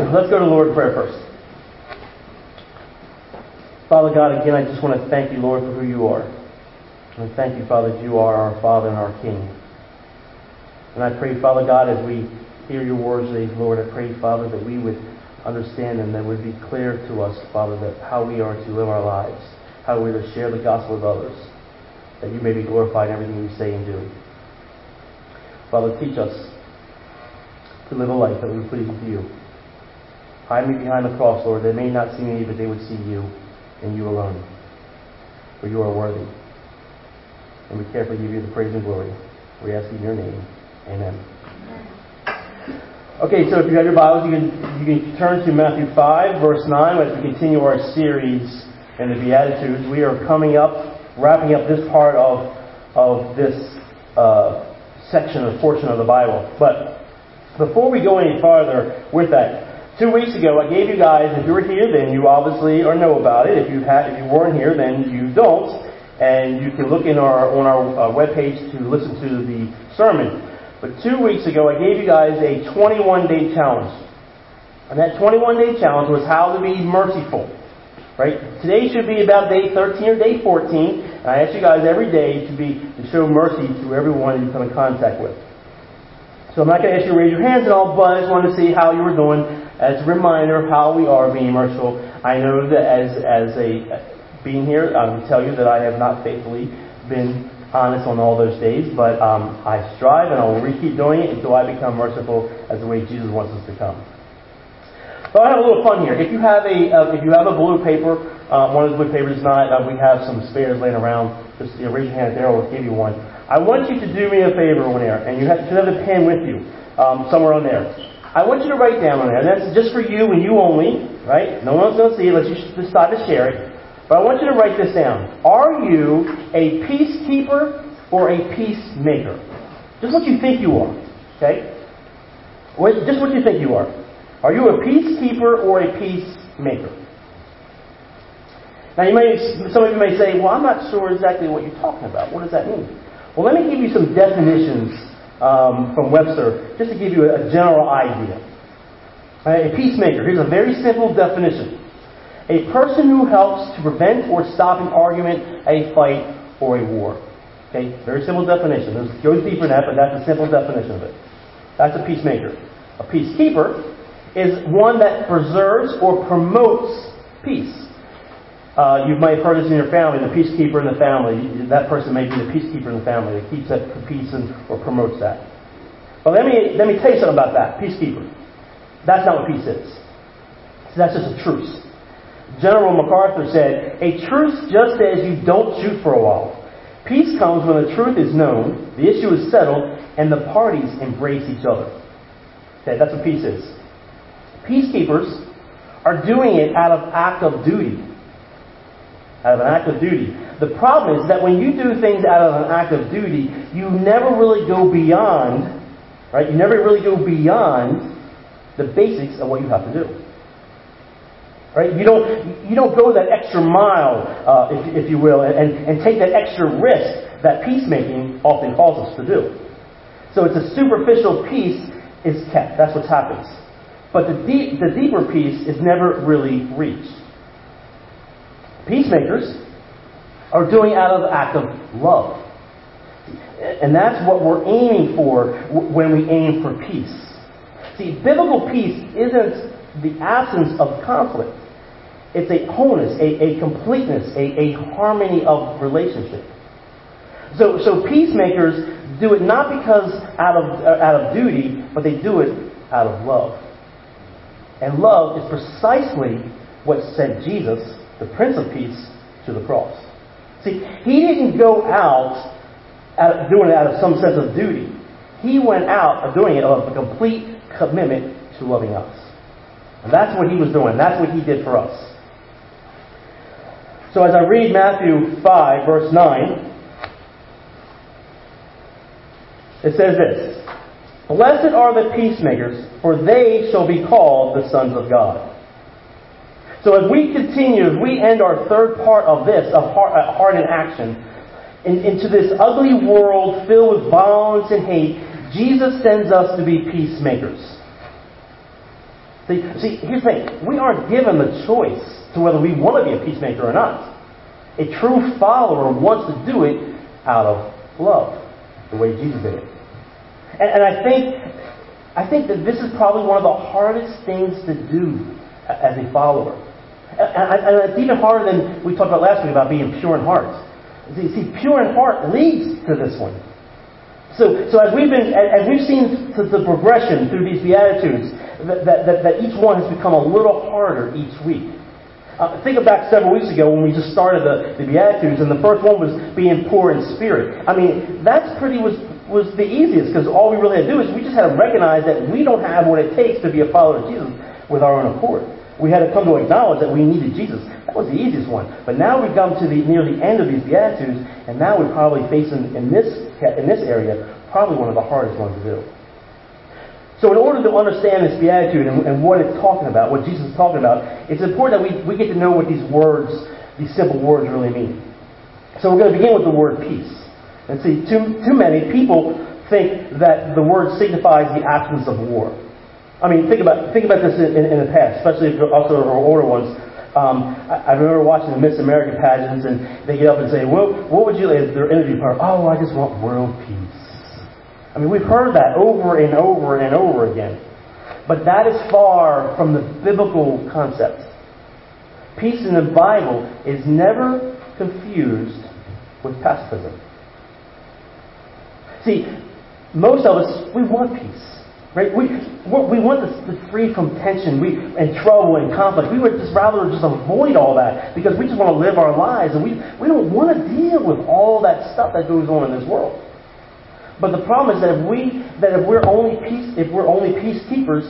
Let's go to the Lord in prayer first. Father God, again, I just want to thank you, Lord, for who you are. And I thank you, Father, that you are our Father and our King. And I pray, Father God, as we hear your words today, Lord, I pray, Father, that we would understand and that it would be clear to us, Father, that how we are to live our lives, how we are to share the gospel with others, that you may be glorified in everything we say and do. Father, teach us to live a life that we please to you. Hide me behind the cross, Lord. They may not see me, but they would see you and you alone. For you are worthy. And we carefully give you the praise and glory. We ask in your name. Amen. Okay, so if you have your Bibles, you can turn to Matthew 5, verse 9, as we continue our series in the Beatitudes. We are wrapping up this part of this section or portion of the Bible. But before we go any farther with that, 2 weeks ago I gave you guys, if you were here, then you obviously know about it. If you weren't here, then you don't. And you can look on our webpage to listen to the sermon. But 2 weeks ago, I gave you guys a 21-day challenge. And that 21-day challenge was how to be merciful. Right? Today should be about day 13 or day 14. And I ask you guys every day to show mercy to everyone you come in contact with. So I'm not going to ask you to raise your hands and all, but I just wanted to see how you were doing as a reminder of how we are being merciful. I know that as being here, I will tell you that I have not faithfully been honest on all those days, but I strive and I will keep doing it until I become merciful as the way Jesus wants us to become. So I have a little fun here. If you have a blue paper, one of the blue papers is not, we have some spares laying around. Just raise your hand there, I'll give you one. I want you to do me a favor on there, and you should have a pen with you somewhere on there. I want you to write down on there, and that's just for you and you only, right? No one's going to see it unless you decide to share it. But I want you to write this down. Are you a peacekeeper or a peacemaker? Just what you think you are. Okay? Just what you think you are. Are you a peacekeeper or a peacemaker? Now, some of you may say, well, I'm not sure exactly what you're talking about. What does that mean? Well, let me give you some definitions from Webster, just to give you a general idea. A peacemaker. Here's a very simple definition. A person who helps to prevent or stop an argument, a fight, or a war. Okay, very simple definition. It goes deeper than that, but that's a simple definition of it. That's a peacemaker. A peacekeeper is one that preserves or promotes peace. You might have heard this in your family, the peacekeeper in the family. That person may be the peacekeeper in the family that keeps that peace or promotes that. But let me tell you something about that, peacekeeper. That's not what peace is. So that's just a truce. General MacArthur said, a truce just as you don't shoot for a while. Peace comes when the truth is known, the issue is settled, and the parties embrace each other. Okay, that's what peace is. Peacekeepers are doing it out of act of duty. Out of an act of duty. The problem is that when you do things out of an act of duty, you never really go beyond, right? You never really go beyond the basics of what you have to do. Right? You don't go that extra mile, if you will, and take that extra risk that peacemaking often calls us to do. So it's a superficial peace is kept. That's what happens. But the deeper peace is never really reached. Peacemakers are doing out of the act of love. And that's what we're aiming for when we aim for peace. See, biblical peace isn't the absence of conflict. It's a wholeness, a completeness, a harmony of relationship. So peacemakers do it not because out of duty, but they do it out of love. And love is precisely what sent Jesus, the Prince of Peace, to the cross. See, he didn't go out doing it out of some sense of duty. He went out doing it out of a complete commitment to loving us. And that's what he was doing. That's what he did for us. So as I read Matthew 5, verse 9, it says this, blessed are the peacemakers, for they shall be called the sons of God. So as we continue, as we end our third part of this, of heart in action, into this ugly world filled with violence and hate, Jesus sends us to be peacemakers. See, here's the thing. We aren't given the choice to whether we want to be a peacemaker or not. A true follower wants to do it out of love, the way Jesus did it. And I think that this is probably one of the hardest things to do as a follower. And it's even harder than we talked about last week about being pure in heart. See, pure in heart leads to this one. So as we've seen the progression through these Beatitudes, that each one has become a little harder each week. Think back several weeks ago when we just started the Beatitudes, and the first one was being poor in spirit. I mean, that's was the easiest, because all we really had to do is we just had to recognize that we don't have what it takes to be a follower of Jesus with our own accord. We had to come to acknowledge that we needed Jesus. That was the easiest one. But now we've come to near the end of these Beatitudes, and now we're probably facing in this area probably one of the hardest ones to do. So in order to understand this Beatitude and what it's talking about, what Jesus is talking about, it's important that we get to know what these words, these simple words really mean. So we're going to begin with the word peace. And see, too many people think that the word signifies the absence of war. I mean, think about this in the past, especially also our older ones. I remember watching the Miss America pageants, and they get up and say, well, what would you, as their interview part, oh, I just want world peace. I mean, we've heard that over and over and over again. But that is far from the biblical concept. Peace in the Bible is never confused with pacifism. See, most of us, we want peace. Right? We want to free from tension and trouble and conflict. We would just rather avoid all that because we just want to live our lives, and we don't want to deal with all that stuff that goes on in this world. But the problem is that if we're only peacekeepers,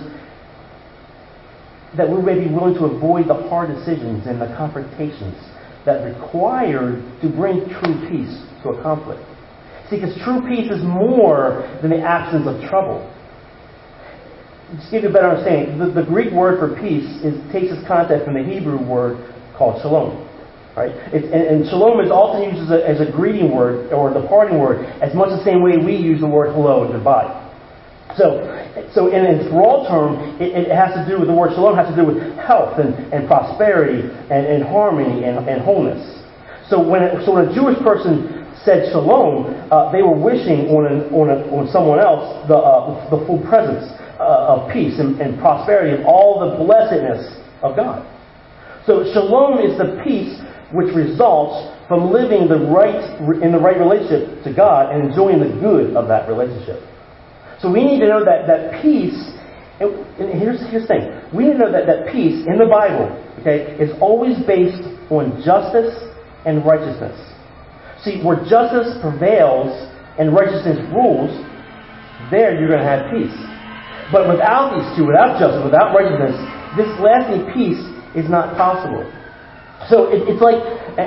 that we may be willing to avoid the hard decisions and the confrontations that require to bring true peace to a conflict. See, because true peace is more than the absence of trouble. Just to give you a better understanding, the Greek word for peace takes its context from the Hebrew word called shalom. Right? And shalom is often used as a greeting word or the parting word, as much the same way we use the word hello and goodbye. So in its broad term, it has to do with the word shalom has to do with health and prosperity and harmony and wholeness. So when a Jewish person said shalom, they were wishing on someone else the full presence of peace and prosperity and all the blessedness of God. So shalom is the peace which results from living in the right relationship to God and enjoying the good of that relationship. So we need to know that peace, and here's the thing, we need to know that peace in the Bible, okay, is always based on justice and righteousness. See, where justice prevails and righteousness rules, there you're going to have peace. But without these two, without justice, without righteousness, this lasting peace is not possible. So it's like,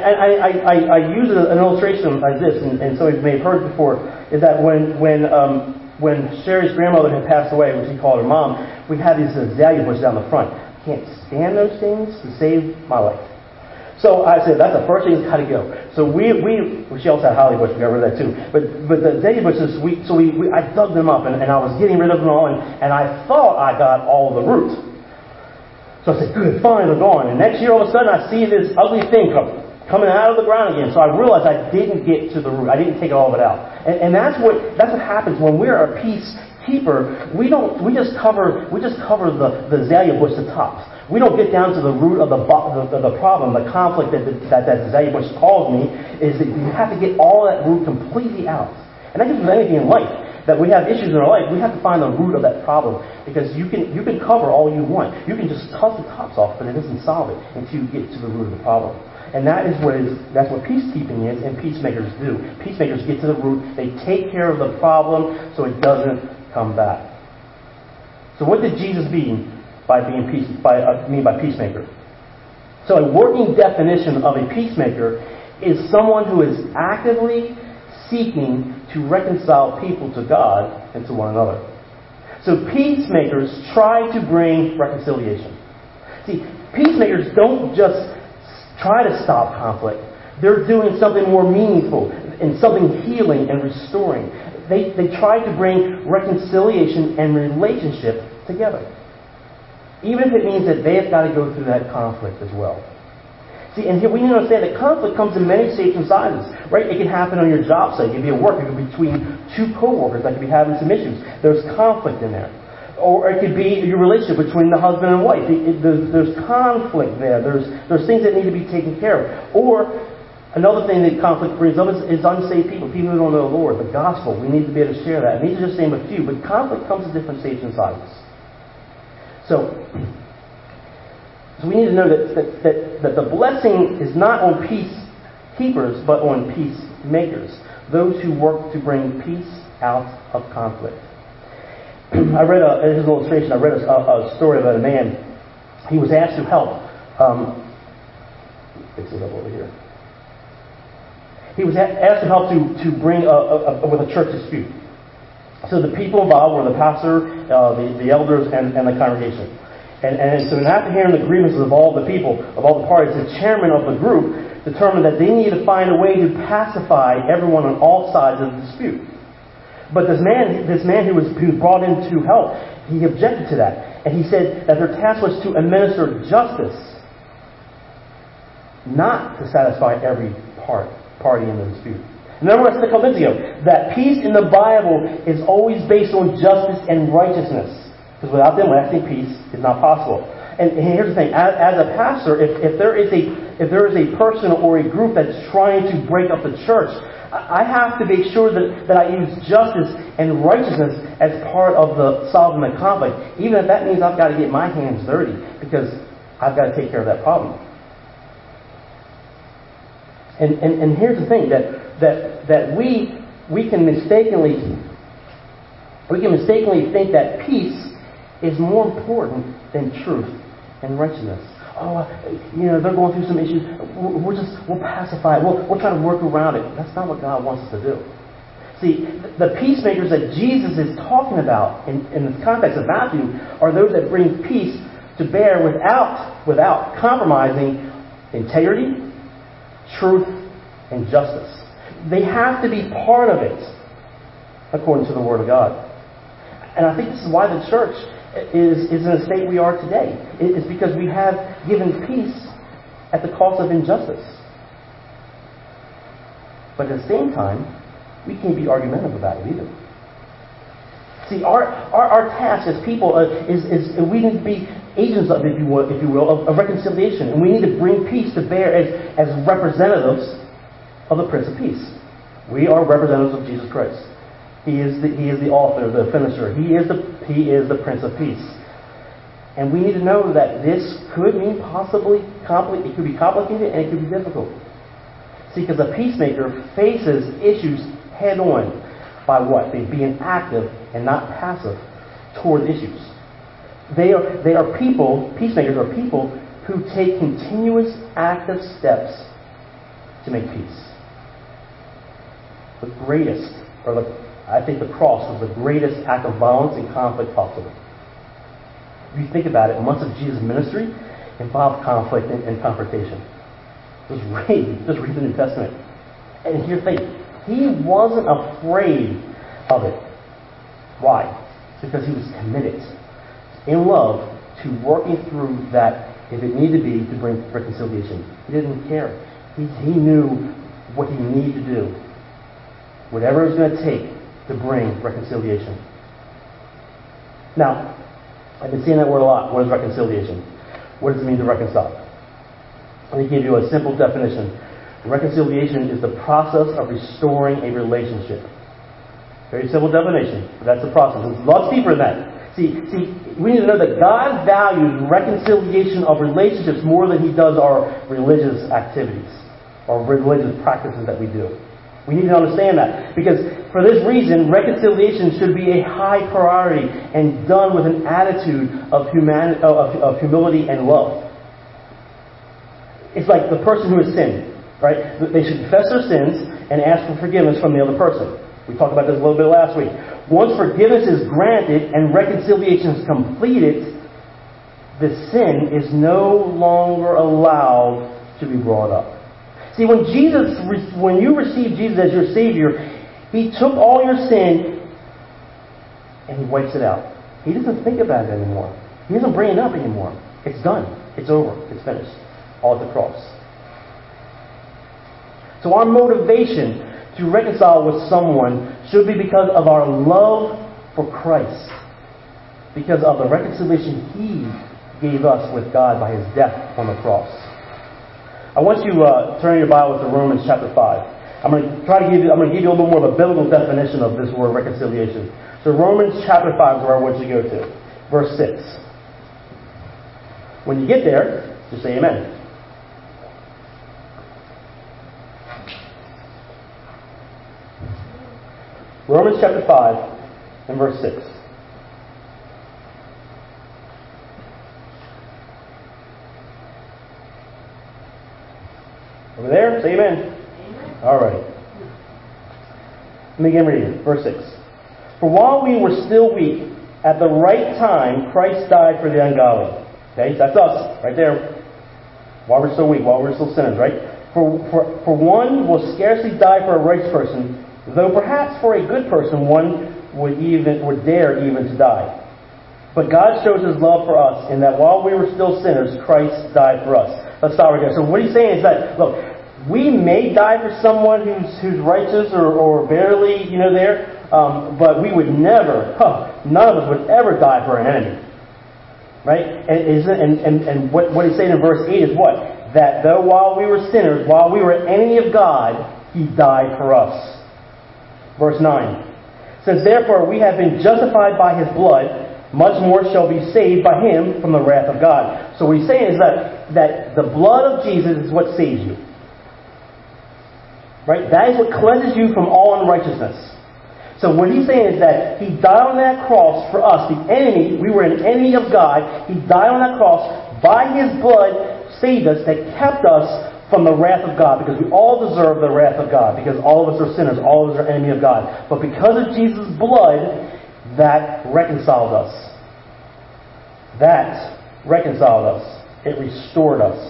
I use an illustration like this, and some of you may have heard before, is that when Sherry's grandmother had passed away, which she called her mom, we had these azalea bushes down the front. I can't stand those things to save my life. So I said, that's the first thing that's got to go. So she also had holly bush, we got rid of that too. But the azalea bushes, I dug them up, and I was getting rid of them all, and I thought I got all the roots. So I said, good, fine, they're gone. And next year, all of a sudden, I see this ugly thing coming out of the ground again. So I realized I didn't get to the root. I didn't take all of it out. And that's what happens when we're a peacekeeper. We just cover the azalea bush, the tops. We don't get down to the root of the problem, the conflict that azalea bush caused me. Is that you have to get all that root completely out. And that goes with anything in life. That we have issues in our life, we have to find the root of that problem, because you can cover all you want. You can just cut the tops off, but it doesn't solve it until you get to the root of the problem. And that's what peacekeeping is, and peacemakers do. Peacemakers get to the root. They take care of the problem so it doesn't come back. So what did Jesus mean by peacemaker? So a working definition of a peacemaker is someone who is actively seeking to reconcile people to God and to one another. So peacemakers try to bring reconciliation. See, peacemakers don't just try to stop conflict. They're doing something more meaningful and something healing and restoring. They try to bring reconciliation and relationship together. even if it means that they have got to go through that conflict as well. See, and here we need to understand that conflict comes in many shapes and sizes, right? It can happen on your job site. It can be at work. It can be between two co-workers that could be having some issues. There's conflict in there. Or it could be your relationship between the husband and wife. There's conflict there. There's things that need to be taken care of. Or another thing that conflict brings up is unsaved people who don't know the Lord, the gospel. We need to be able to share that. And these are just name a few, but conflict comes in different shapes and sizes. So we need to know that the blessing is not on peacekeepers, but on peacemakers. Those who work to bring peace out of conflict. I read here's an illustration. I read a story about a man. He was asked to help. Fix it up over here. He was asked to help to bring with a church dispute. So the people involved were the pastor, the elders, and the congregation. And so after hearing the grievances of all the people, of all the parties, the chairman of the group determined that they needed to find a way to pacify everyone on all sides of the dispute. But this man who was brought in to help, he objected to that. And he said that their task was to administer justice, not to satisfy every party in the dispute. Remember what I said a couple minutes ago, that peace in the Bible is always based on justice and righteousness. Because without them, lasting peace is not possible. And here's the thing: as a pastor, if there is a person or a group that's trying to break up the church, I have to make sure that I use justice and righteousness as part of the solving the conflict, even if that means I've got to get my hands dirty because I've got to take care of that problem. And here's the thing that we can mistakenly think that peace is more important than truth and righteousness. Oh, they're going through some issues. We'll pacify it. We'll try to work around it. That's not what God wants us to do. See, the peacemakers that Jesus is talking about in the context of Matthew are those that bring peace to bear without compromising integrity, truth, and justice. They have to be part of it, according to the Word of God. And I think this is why the church is in the state we are today. It's because we have given peace at the cost of injustice. But at the same time, we can't be argumentative about it either. See, our task as people is we need to be agents of, if you will, of reconciliation, and we need to bring peace to bear as representatives of the Prince of Peace. We are representatives of Jesus Christ. He is the author, the finisher. He is the Prince of Peace. And we need to know that this could mean it could be complicated and it could be difficult. See, because a peacemaker faces issues head on by what? By being active and not passive toward issues. Peacemakers are people who take continuous active steps to make peace. The greatest, I think the cross was the greatest act of violence and conflict possible. If you think about it, much of Jesus' ministry involved conflict and confrontation. Just read the New Testament. And here's the thing, he wasn't afraid of it. Why? Because he was committed in love to working through that, if it needed to be, to bring reconciliation. He didn't care. He knew what he needed to do. Whatever it was going to take to bring reconciliation. Now, I've been seeing that word a lot. What is reconciliation? What does it mean to reconcile? Let me give you a simple definition. Reconciliation is the process of restoring a relationship. Very simple definition, but that's the process. It's lots deeper than that. See, we need to know that God values reconciliation of relationships more than He does our religious activities or religious practices that we do. We need to understand that, because for this reason, reconciliation should be a high priority and done with an attitude of humility and love. It's like the person who has sinned, right? They should confess their sins and ask for forgiveness from the other person. We talked about this a little bit last week. Once forgiveness is granted and reconciliation is completed, the sin is no longer allowed to be brought up. See, when you receive Jesus as your Savior, He took all your sin and He wipes it out. He doesn't think about it anymore. He doesn't bring it up anymore. It's done. It's over. It's finished. All at the cross. So our motivation to reconcile with someone should be because of our love for Christ. Because of the reconciliation He gave us with God by His death on the cross. I want you to turn your Bible to Romans chapter 5. I'm going to give you a little bit more of a biblical definition of this word reconciliation. So Romans chapter 5 is where I want you to go to. Verse 6. When you get there, just say amen. Romans chapter 5 and verse 6. Over there, say amen. All right. Let me again read it. Verse 6. For while we were still weak, at the right time, Christ died for the ungodly. Okay, so that's us, right there. While we're still weak, while we're still sinners, right? For one will scarcely die for a righteous person, though perhaps for a good person one would dare even to die. But God shows His love for us in that while we were still sinners, Christ died for us. Let's stop right there. So what He's saying is that, look, we may die for someone who's righteous or barely, there, but we would never, none of us would ever die for an enemy. Right? And what He's saying in verse 8 is what? That though while we were sinners, while we were an enemy of God, He died for us. Verse 9. Since therefore we have been justified by His blood, much more shall be saved by Him from the wrath of God. So what He's saying is that the blood of Jesus is what saves you. Right? That is what cleanses you from all unrighteousness. So what He's saying is that He died on that cross for us, the enemy. We were an enemy of God. He died on that cross. By His blood saved us, that kept us from the wrath of God. Because we all deserve the wrath of God. Because all of us are sinners. All of us are enemy of God. But because of Jesus' blood, that reconciled us. That reconciled us. It restored us.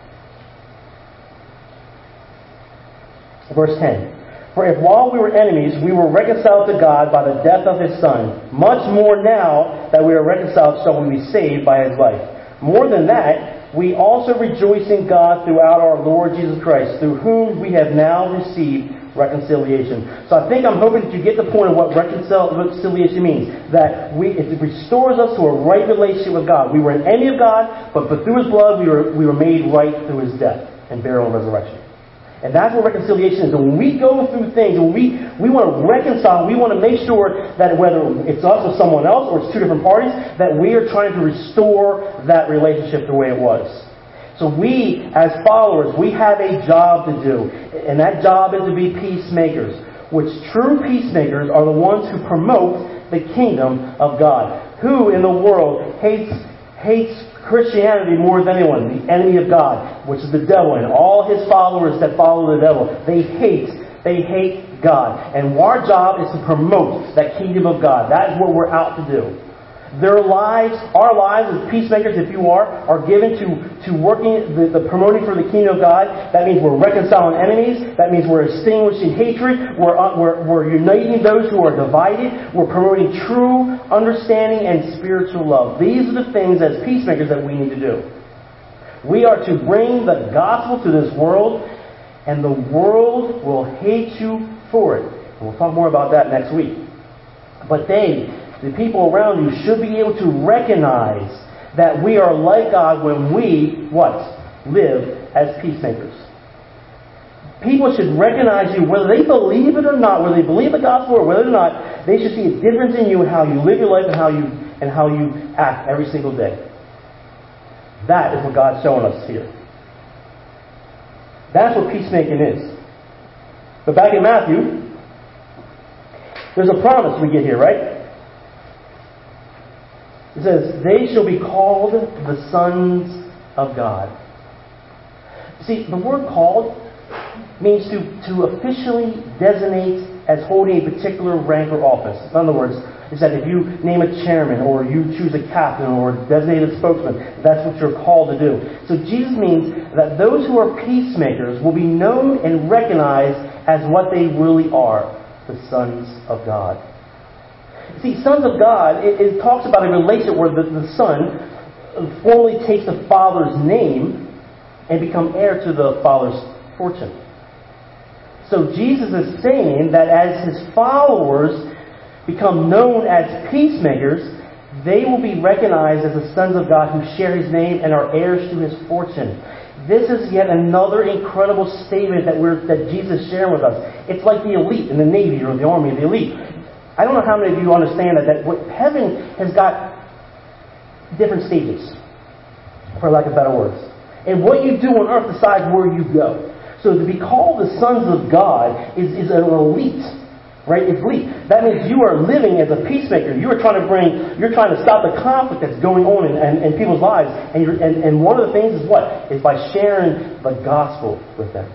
Verse 10. For if while we were enemies, we were reconciled to God by the death of His Son, much more now that we are reconciled shall we be saved by His life. More than that, we also rejoice in God throughout our Lord Jesus Christ, through whom we have now received reconciliation. So I think I'm hoping that you get the point of what reconciliation means. That it restores us to a right relationship with God. We were an enemy of God, but through His blood we were made right through His death and burial and resurrection. And that's what reconciliation is. And when we go through things, when we want to reconcile, we want to make sure that whether it's us or someone else, or it's two different parties, that we are trying to restore that relationship the way it was. So we, as followers, we have a job to do. And that job is to be peacemakers. Which true peacemakers are the ones who promote the kingdom of God. Who in the world hates Christianity more than anyone? The enemy of God, which is the devil, and all his followers that follow the devil. They hate God. And our job is to promote that kingdom of God. That is what we're out to do. Their lives, our lives as peacemakers, if you are given to working, the promoting for the kingdom of God. That means we're reconciling enemies. That means we're extinguishing hatred. We're uniting those who are divided. We're promoting true understanding and spiritual love. These are the things as peacemakers that we need to do. We are to bring the gospel to this world, and the world will hate you for it. And we'll talk more about that next week. But the people around you should be able to recognize that we are like God when we, live as peacemakers. People should recognize you, whether they believe it or not, whether they believe the gospel or whether or not, they should see a difference in you and how you live your life and how you act every single day. That is what God's showing us here. That's what peacemaking is. But back in Matthew, there's a promise we get here, right? It says, they shall be called the sons of God. See, the word called means to officially designate as holding a particular rank or office. In other words, it's that if you name a chairman or you choose a captain or designate a spokesman, that's what you're called to do. So Jesus means that those who are peacemakers will be known and recognized as what they really are, the sons of God. See, sons of God, it talks about a relationship where the son formally takes the father's name and become heir to the father's fortune. So Jesus is saying that as his followers become known as peacemakers, they will be recognized as the sons of God who share his name and are heirs to his fortune. This is yet another incredible statement that Jesus is sharing with us. It's like the elite in the Navy or the Army, the elite. I don't know how many of you understand that heaven has got different stages, for lack of better words. And what you do on earth decides where you go. So to be called the sons of God is an elite. Right? It's elite. That means you are living as a peacemaker. You're trying to stop the conflict that's going on in people's lives. And one of the things is what? Is by sharing the gospel with them.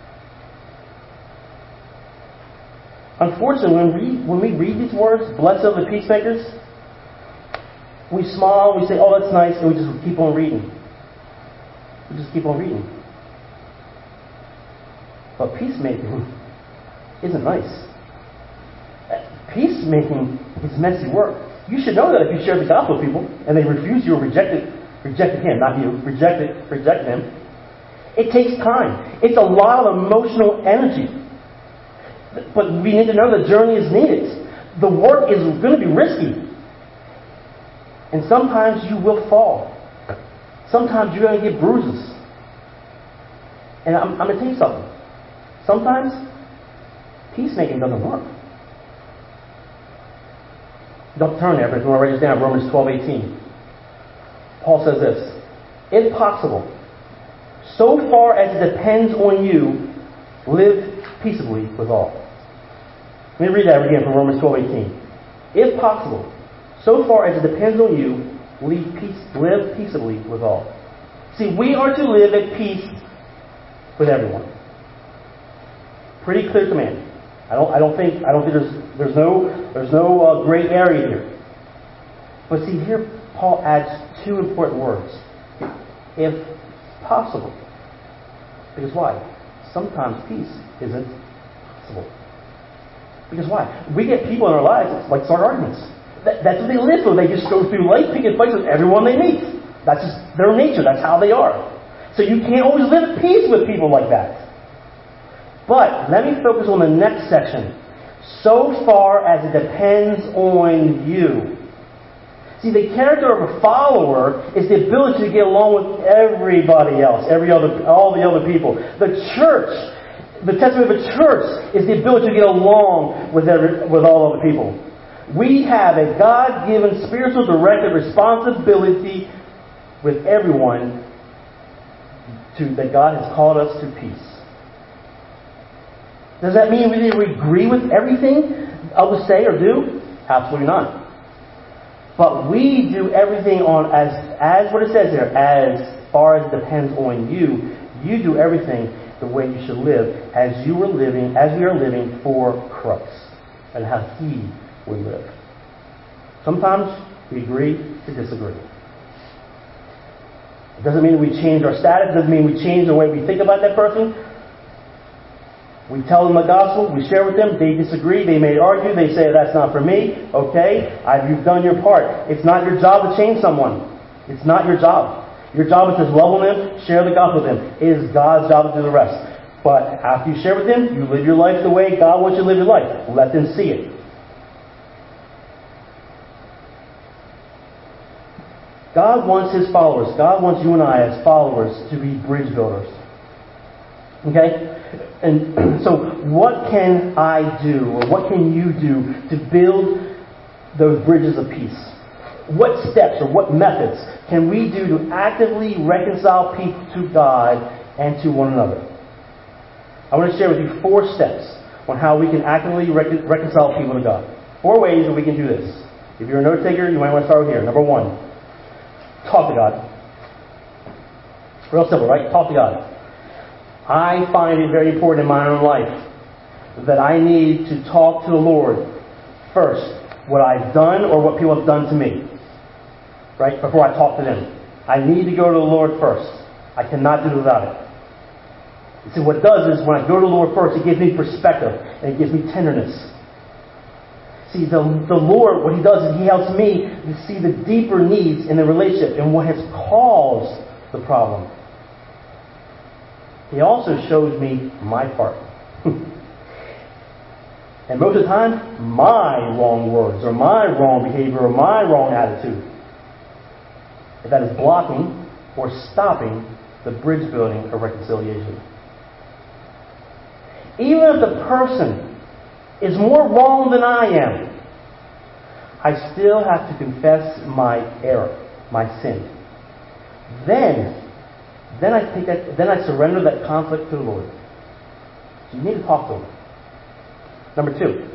Unfortunately, when we read these words, blessed are the peacemakers, we smile, we say, oh, that's nice, and we just keep on reading. We just keep on reading. But peacemaking isn't nice. Peacemaking is messy work. You should know that if you share the gospel with people and they refuse you or rejected him, not you, reject him, it takes time. It's a lot of emotional energy. But we need to know the journey is needed. The work is going to be risky. And sometimes you will fall. Sometimes you're going to get bruises. And I'm going to tell you something. Sometimes peacemaking doesn't work. Don't turn there, but if you want to write this down, Romans 12:18. Paul says this: if possible, so far as it depends on you, live peaceably with all. Let me read that again from Romans 12:18. If possible, so far as it depends on you, live peaceably with all. See, we are to live at peace with everyone. Pretty clear command. I don't think there's no gray area here. But see, here Paul adds two important words. If possible. Because why? Sometimes peace isn't possible. Because why? We get people in our lives that like start arguments. That's what they live for. They just go through life picking fights with everyone they meet. That's just their nature. That's how they are. So you can't always live at peace with people like that. But let me focus on the next section. So far as it depends on you. See, the character of a follower is the ability to get along with everybody else, all the other people. The church, the testament of a church, is the ability to get along with all other people. We have a God-given spiritual directed responsibility with everyone that God has called us to peace. Does that mean we agree with everything others say or do? Absolutely not. But we do everything as what it says here, as far as it depends on you. You do everything the way you should live, as we are living for Christ, and how He would live. Sometimes we agree to disagree. It doesn't mean we change our status. It doesn't mean we change the way we think about that person. We tell them the gospel, we share with them, they disagree, they may argue, they say that's not for me. Okay, you've done your part. It's not your job to change someone. It's not your job. Your job is to love them, share the gospel with them. It is God's job to do the rest. But after you share with them, you live your life the way God wants you to live your life. Let them see it. God wants His followers, God wants you and I as followers to be bridge builders. Okay? And so what can I do, or what can you do to build those bridges of peace? What steps or what methods can we do to actively reconcile people to God and to one another? I want to share with you 4 steps on how we can actively reconcile people to God. 4 ways that we can do this. If you're a note taker, you might want to start with here. Number 1, talk to God. Real simple, right? Talk to God. I find it very important in my own life that I need to talk to the Lord first, what I've done or what people have done to me, right? Before I talk to them. I need to go to the Lord first. I cannot do it without it. See, what it does is when I go to the Lord first, it gives me perspective and it gives me tenderness. See, the Lord, what He does is He helps me to see the deeper needs in the relationship and what has caused the problem. He also shows me my part. And most of the time, my wrong words, or my wrong behavior, or my wrong attitude. If that is blocking or stopping the bridge building of reconciliation. Even if the person is more wrong than I am, I still have to confess my error, my sin. Then I surrender that conflict to the Lord. So you need to talk to Him. Number 2,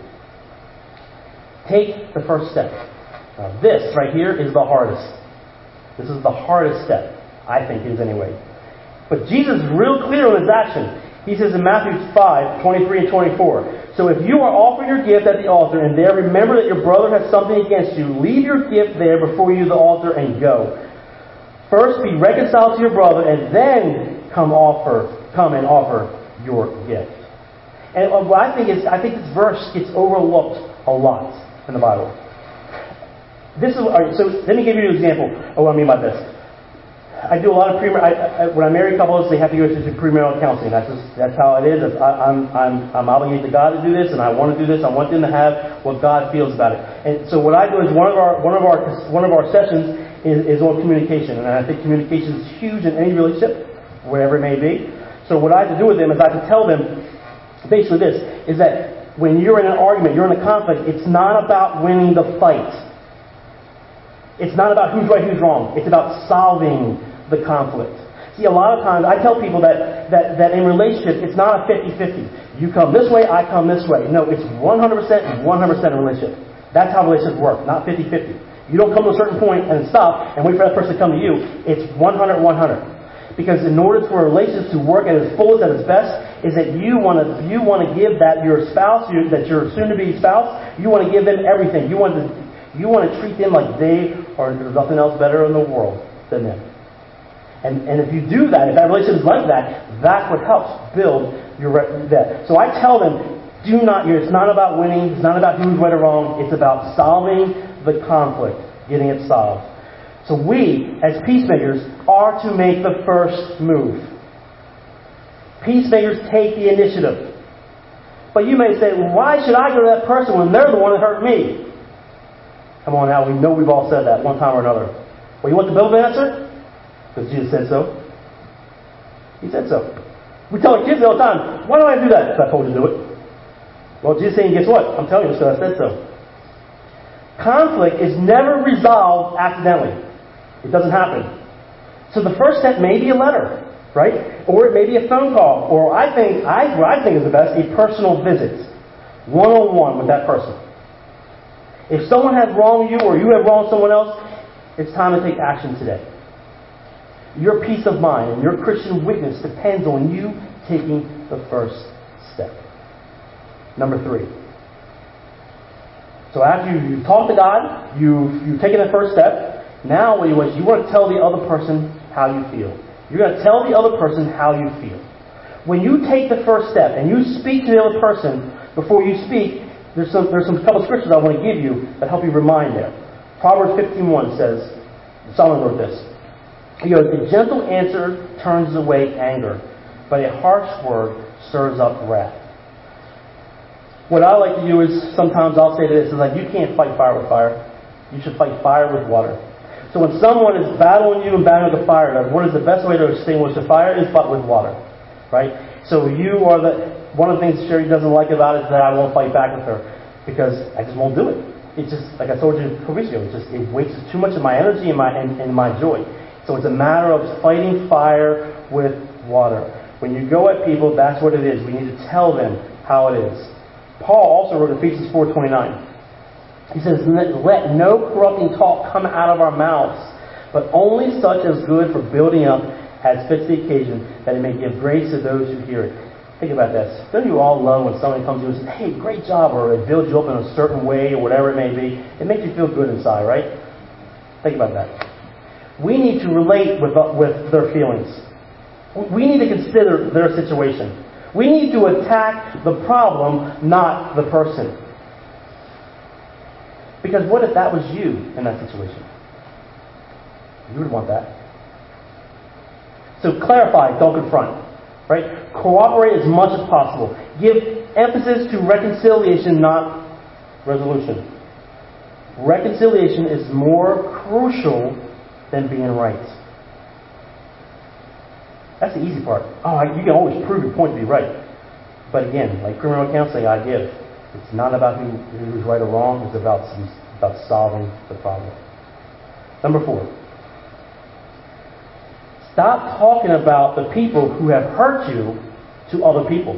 take the first step. Now this right here is the hardest. This is the hardest step, I think, is anyway. But Jesus is real clear on His action. He says in Matthew 5:23 and 24, so if you are offering your gift at the altar and there remember that your brother has something against you, leave your gift there before you to the altar and go. First be reconciled to your brother and then come and offer your gift. And what I think this verse gets overlooked a lot in the Bible. So let me give you an example of what I mean by this. I do a lot of when I marry couples, they have to go through premarital counseling. That's how it is. I'm obligated to God to do this, and I want to do this. I want them to have what God feels about it. And so what I do is one of our sessions is on communication, and I think communication is huge in any relationship, wherever it may be. So what I have to do with them is I have to tell them basically this, is that when you're in an argument, you're in a conflict, it's not about winning the fight. It's not about who's right, who's wrong. It's about solving the conflict. See, a lot of times I tell people that in relationships, it's not a 50-50. You come this way, I come this way. No, it's 100% and 100% in a relationship. That's how relationships work, not 50-50. You don't come to a certain point and stop and wait for that person to come to you. It's 100-100. Because in order for a relationship to work at its fullest, at its best, is that you want to give that your spouse, that your soon-to-be spouse, you want to give them everything. You want to treat them like there's nothing else better in the world than them. And if you do that, if that relationship is like that, that's what helps build that. So I tell them, it's not about winning, it's not about who's right or wrong, it's about solving the conflict, getting it solved. So we, as peacemakers, are to make the first move. Peacemakers take the initiative. But you may say, well, why should I go to that person when they're the one that hurt me? Come on now, we know we've all said that one time or another. Well, you want the biblical answer? Because Jesus said so. He said so. We tell our kids all the time, why do I do that? Because I told you to do it. Well, Jesus saying, guess what? I'm telling you, because I said so. Conflict is never resolved accidentally. It doesn't happen. So the first step may be a letter, right? Or it may be a phone call. Or what I think is the best, a personal visit. One-on-one with that person. If someone has wronged you or you have wronged someone else, it's time to take action today. Your peace of mind and your Christian witness depends on you taking the first step. Number 3. So after you've talked to God, you've taken the first step, now what you want to tell the other person how you feel. You're going to tell the other person how you feel. When you take the first step and you speak to the other person before you speak, there's some couple scriptures I want to give you that help you remind them. Proverbs 15:1 says, Solomon wrote this, a gentle answer turns away anger, but a harsh word stirs up wrath. What I like to do is sometimes I'll say this, is like, you can't fight fire with fire. You should fight fire with water. So when someone is battling you and battling with the fire, what is the best way to extinguish the fire is but with water. Right? So you are one of the things Sherry doesn't like about it is that I won't fight back with her. Because I just won't do it. It's just, like I told you previously, it wastes too much of my energy and my joy. So it's a matter of fighting fire with water. When you go at people, that's what it is. We need to tell them how it is. Paul also wrote in Ephesians 4:29. He says, let no corrupting talk come out of our mouths, but only such as good for building up as fits the occasion, that it may give grace to those who hear it. Think about this. Don't you all love when somebody comes to you and says, hey, great job, or it builds you up in a certain way, or whatever it may be. It makes you feel good inside, right? Think about that. We need to relate with their feelings. We need to consider their situation. We need to attack the problem, not the person. Because what if that was you in that situation? You would want that. So clarify, don't confront. Right? Cooperate as much as possible. Give emphasis to reconciliation, not resolution. Reconciliation is more crucial than being right. That's the easy part. You can always prove your point to be right. But again, like criminal counseling, I give. It's not about who's right or wrong. It's about solving the problem. Number 4. Stop talking about the people who have hurt you to other people.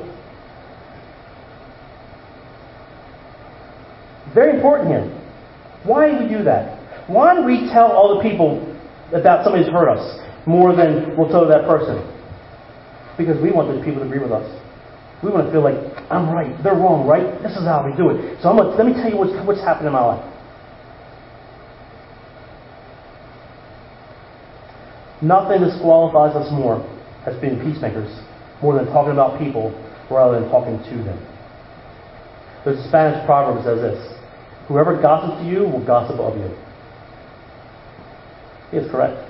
Very important here. Why do we do that? Why do we tell other people about somebody's hurt us more than we'll tell that person? Because we want those people to agree with us. We want to feel like, I'm right, they're wrong, right? This is how we do it. So let me tell you what's happened in my life. Nothing disqualifies us more as being peacemakers more than talking about people rather than talking to them. There's a Spanish proverb that says this: whoever gossips to you will gossip of you. He is correct.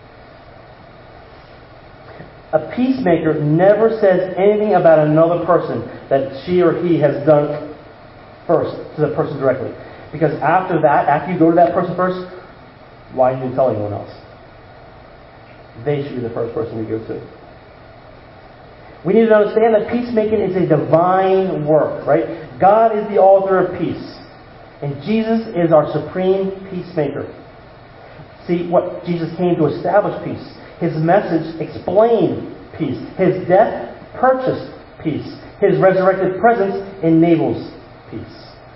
A peacemaker never says anything about another person that she or he has done first to the person directly. Because after you go to that person first, why do you tell anyone else? They should be the first person we go to. We need to understand that peacemaking is a divine work, right? God is the author of peace. And Jesus is our supreme peacemaker. See, what Jesus came to establish peace. His message explained peace. His death purchased peace. His resurrected presence enables peace.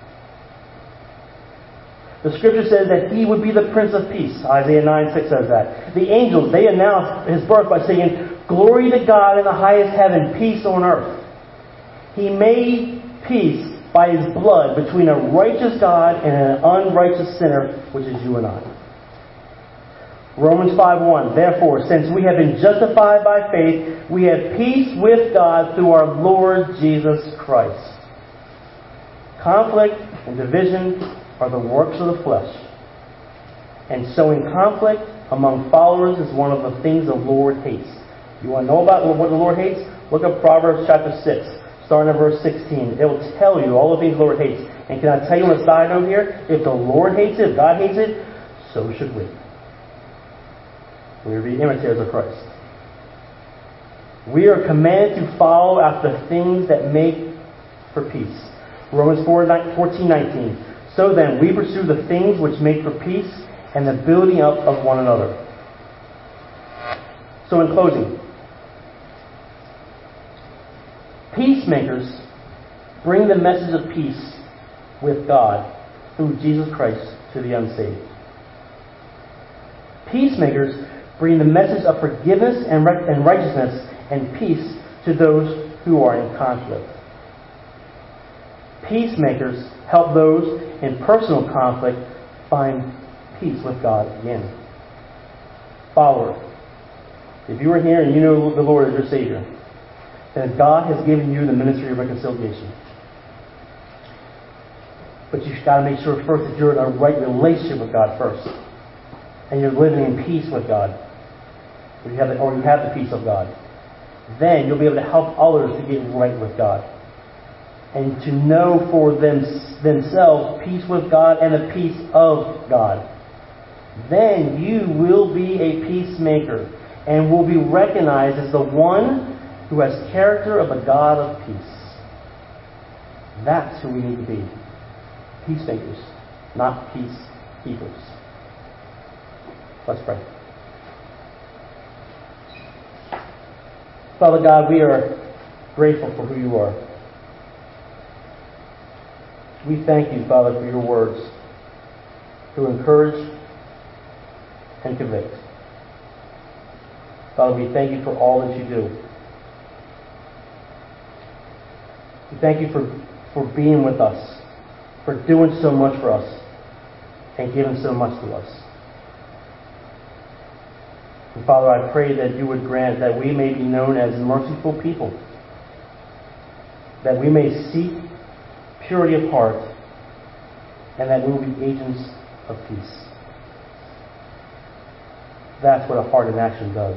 The scripture says that he would be the Prince of Peace. Isaiah 9:6 says that. The angels, they announced his birth by saying, "Glory to God in the highest heaven, peace on earth." He made peace by his blood between a righteous God and an unrighteous sinner, which is you and I. Romans 5:1. Therefore, since we have been justified by faith, we have peace with God through our Lord Jesus Christ. Conflict and division are the works of the flesh. And sowing conflict among followers is one of the things the Lord hates. You want to know about what the Lord hates? Look up Proverbs chapter 6, starting at verse 16. It will tell you all the things the Lord hates. And can I tell you on a side note here? If the Lord hates it, if God hates it, so should we. We are to be imitators of Christ. We are commanded to follow after things that make for peace. Romans 14:19. So then, we pursue the things which make for peace and the building up of one another. So in closing, peacemakers bring the message of peace with God through Jesus Christ to the unsaved. Peacemakers bring the message of forgiveness and righteousness and peace to those who are in conflict. Peacemakers help those in personal conflict find peace with God again. Follower, if you are here and you know the Lord as your Savior, then God has given you the ministry of reconciliation. But you've got to make sure first that you're in a right relationship with God first. And you're living in peace with God. Or you have the peace of God. Then you'll be able to help others to get right with God. And to know for themselves peace with God and the peace of God. Then you will be a peacemaker and will be recognized as the one who has character of a God of peace. That's who we need to be. Peacemakers, not peacekeepers. Let's pray. Father God, we are grateful for who you are. We thank you, Father, for your words to encourage and convict. Father, we thank you for all that you do. We thank you for being with us, for doing so much for us, and giving so much to us. And Father, I pray that you would grant that we may be known as merciful people, that we may seek purity of heart, and that we will be agents of peace. That's what a heart in action does.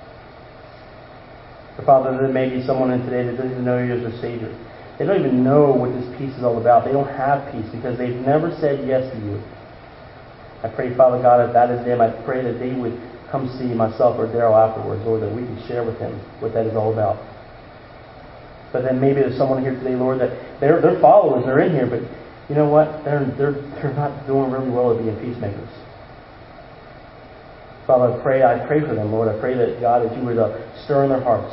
So Father, there may be someone in today that doesn't even know you as their Savior. They don't even know what this peace is all about. They don't have peace because they've never said yes to you. I pray, Father God, if that is them, I pray that they would come see myself or Daryl afterwards, Lord, that we can share with him what that is all about. But then maybe there's someone here today, Lord, that they're followers, they're in here, but you know what? They're not doing really well at being peacemakers. Father, I pray for them, Lord. I pray that, God, that you would stir in their hearts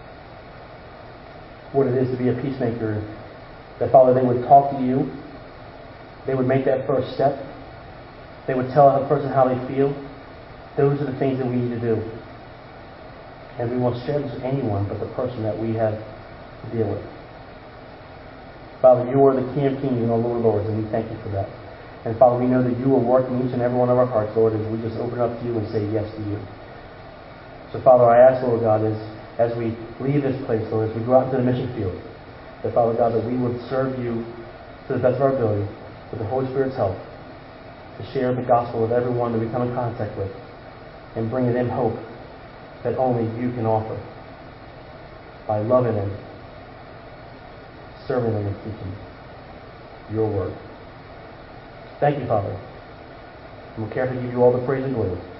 what it is to be a peacemaker. That, Father, they would talk to you. They would make that first step. They would tell a person how they feel. Those are the things that we need to do. And we won't share this with anyone but the person that we have to deal with. Father, you are the King of Kings and the Lord of Lords, and we thank you for that. And Father, we know that you are working each and every one of our hearts, Lord, as we just open up to you and say yes to you. So, Father, I ask, Lord God, as we leave this place, Lord, as we go out into the mission field, that, Father God, that we would serve you to the best of our ability, with the Holy Spirit's help, to share the gospel with everyone that we come in contact with, and bring them hope that only you can offer by loving them, serving them, and teaching your word. Thank you, Father. And we'll carefully give you all the praise and glory.